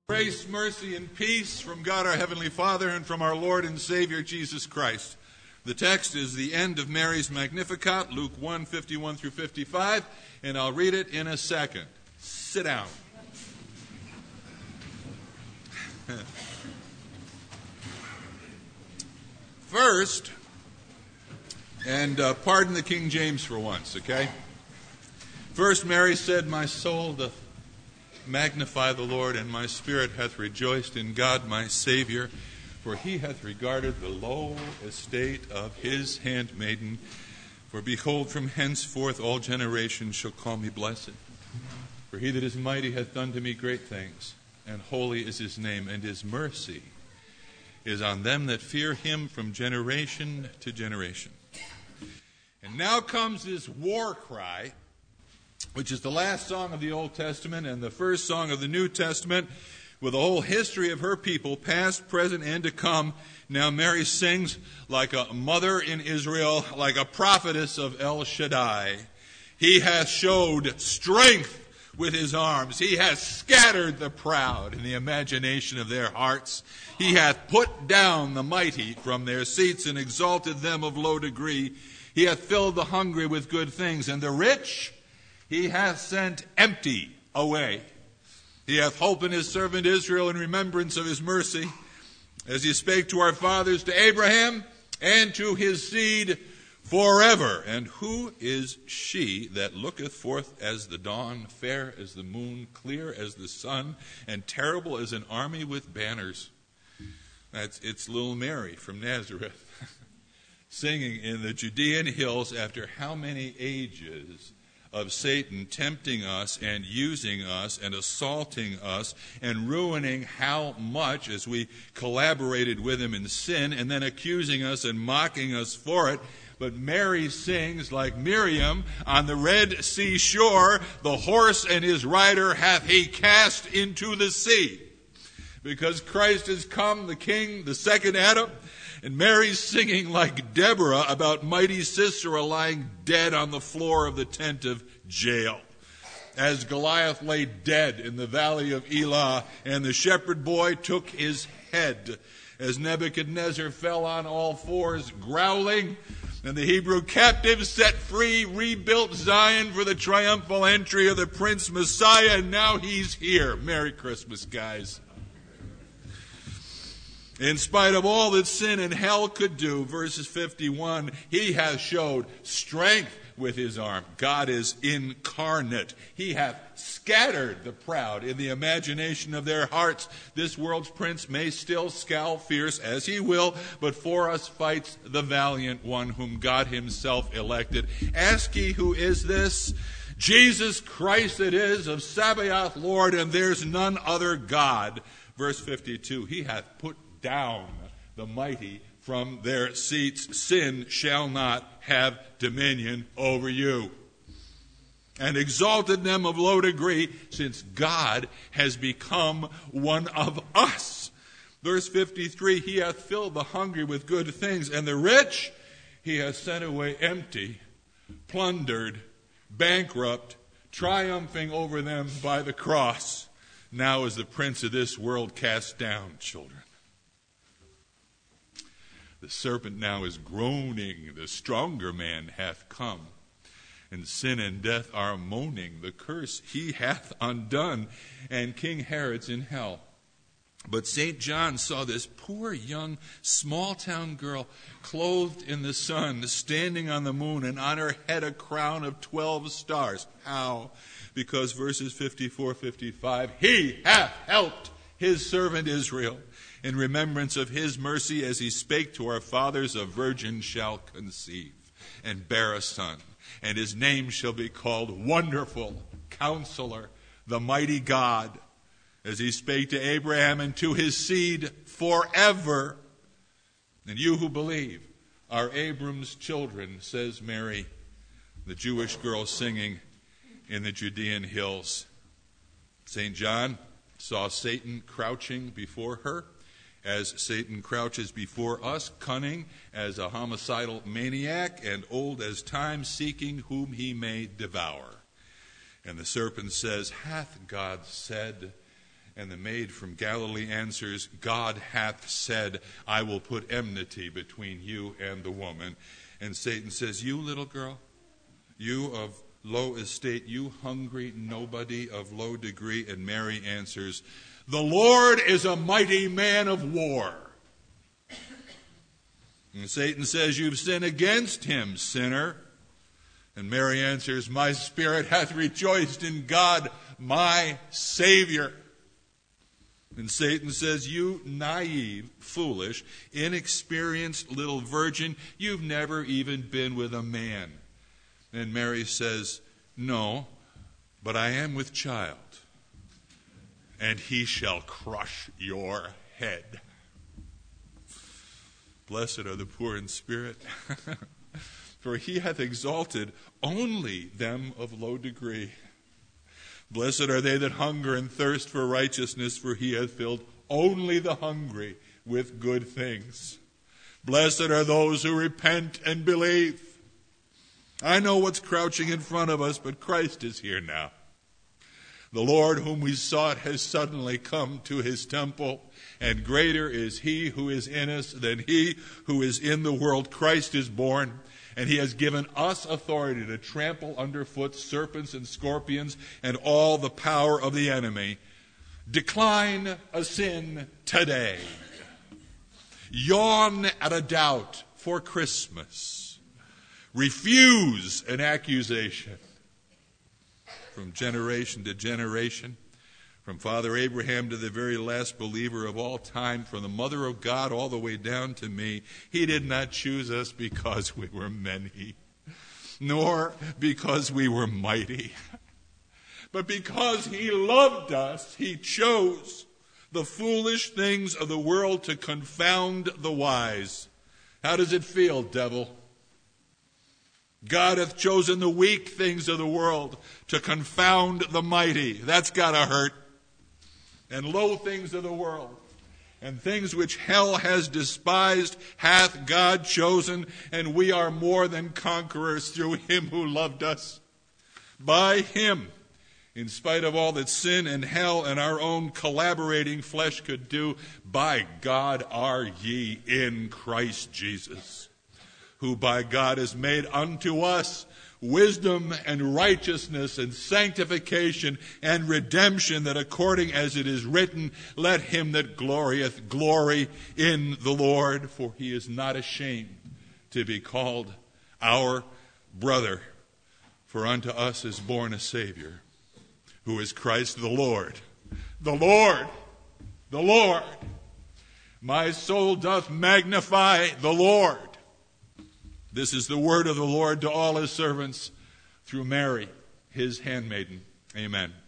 Grace, mercy, and peace from God our Heavenly Father and from our Lord and Savior Jesus Christ. The text is the end of Mary's Magnificat, Luke 1, 51 through 55, and I'll read it in a second. Sit down. First, and pardon the King James for once, okay? First, Mary said, "My soul doth magnify the Lord, and my spirit hath rejoiced in God my Savior, for he hath regarded the low estate of his handmaiden. For behold, from henceforth all generations shall call me blessed. For he that is mighty hath done to me great things, and holy is his name, and his mercy is on them that fear him from generation to generation." And now comes this war cry, which is the last song of the Old Testament and the first song of the New Testament, with the whole history of her people, past, present, and to come. Now Mary sings like a mother in Israel, like a prophetess of El Shaddai. He hath showed strength with his arms. He hath scattered the proud in the imagination of their hearts. He hath put down the mighty from their seats and exalted them of low degree. He hath filled the hungry with good things, and the rich he hath sent empty away. He hath holpen his servant Israel in remembrance of his mercy, as he spake to our fathers, to Abraham, and to his seed forever. And who is she that looketh forth as the dawn, fair as the moon, clear as the sun, and terrible as an army with banners? It's little Mary from Nazareth, singing in the Judean hills after how many ages of Satan tempting us and using us and assaulting us and ruining how much as we collaborated with him in sin, and then accusing us and mocking us for it. But Mary sings like Miriam on the Red Sea shore, "The horse and his rider hath he cast into the sea." Because Christ has come, the King, the second Adam. And Mary's singing like Deborah about mighty Sisera lying dead on the floor of the tent of jail, as Goliath lay dead in the valley of Elah, and the shepherd boy took his head, as Nebuchadnezzar fell on all fours growling, and the Hebrew captives set free, rebuilt Zion for the triumphal entry of the Prince Messiah, and now he's here. Merry Christmas, guys. In spite of all that sin and hell could do, verses 51, he has showed strength with his arm. God is incarnate. He hath scattered the proud in the imagination of their hearts. This world's prince may still scowl fierce as he will, but for us fights the valiant one whom God himself elected. Ask ye, who is this? Jesus Christ it is, of Sabaoth Lord, and there's none other God. Verse 52, he hath put down the mighty from their seats. Sin shall not have dominion over you. And exalted them of low degree, since God has become one of us. Verse 53, he hath filled the hungry with good things, and the rich he hath sent away empty, plundered, bankrupt, triumphing over them by the cross. Now is the prince of this world cast down, children. The serpent now is groaning, the stronger man hath come, and sin and death are moaning. The curse he hath undone, and King Herod's in hell. But St. John saw this poor young small-town girl clothed in the sun, standing on the moon, and on her head a crown of 12 stars. How? Because verses 54, 55, he hath helped his servant Israel, in remembrance of his mercy, as he spake to our fathers, a virgin shall conceive and bear a son, and his name shall be called Wonderful, Counselor, the Mighty God, as he spake to Abraham, and to his seed forever. And you who believe are Abram's children, says Mary, the Jewish girl singing in the Judean hills. St. John saw Satan crouching before her, as Satan crouches before us, cunning as a homicidal maniac, and old as time, seeking whom he may devour. And the serpent says, hath God said, And the maid from Galilee answers, God hath said, I will put enmity between you and the woman. And Satan says, you little girl, you of low estate, you hungry nobody of low degree. And Mary answers, the Lord is a mighty man of war. And Satan says, you've sinned against him, sinner. And Mary answers, my spirit hath rejoiced in God, my Savior. And Satan says, you naive, foolish, inexperienced little virgin, you've never even been with a man. And Mary says, no, but I am with child, and he shall crush your head. Blessed are the poor in spirit, for he hath exalted only them of low degree. Blessed are they that hunger and thirst for righteousness, for he hath filled only the hungry with good things. Blessed are those who repent and believe. I know what's crouching in front of us, but Christ is here now. The Lord whom we sought has suddenly come to his temple, and greater is he who is in us than he who is in the world. Christ is born, and he has given us authority to trample underfoot serpents and scorpions and all the power of the enemy. Decline a sin today. Yawn at a doubt for Christmas. Refuse an accusation. From generation to generation, from Father Abraham to the very last believer of all time, from the mother of God all the way down to me, he did not choose us because we were many, nor because we were mighty, but because he loved us, he chose the foolish things of the world to confound the wise. How does it feel, devil? God hath chosen the weak things of the world to confound the mighty. That's gotta hurt. And low things of the world, and things which hell has despised, hath God chosen, and we are more than conquerors through him who loved us. By him, in spite of all that sin and hell and our own collaborating flesh could do, by God are ye in Christ Jesus, who by God is made unto us wisdom and righteousness and sanctification and redemption, that according as it is written, let him that glorieth glory in the Lord, for he is not ashamed to be called our brother. For unto us is born a Savior, who is Christ the Lord. The Lord, the Lord. My soul doth magnify the Lord. This is the word of the Lord to all his servants through Mary, his handmaiden. Amen.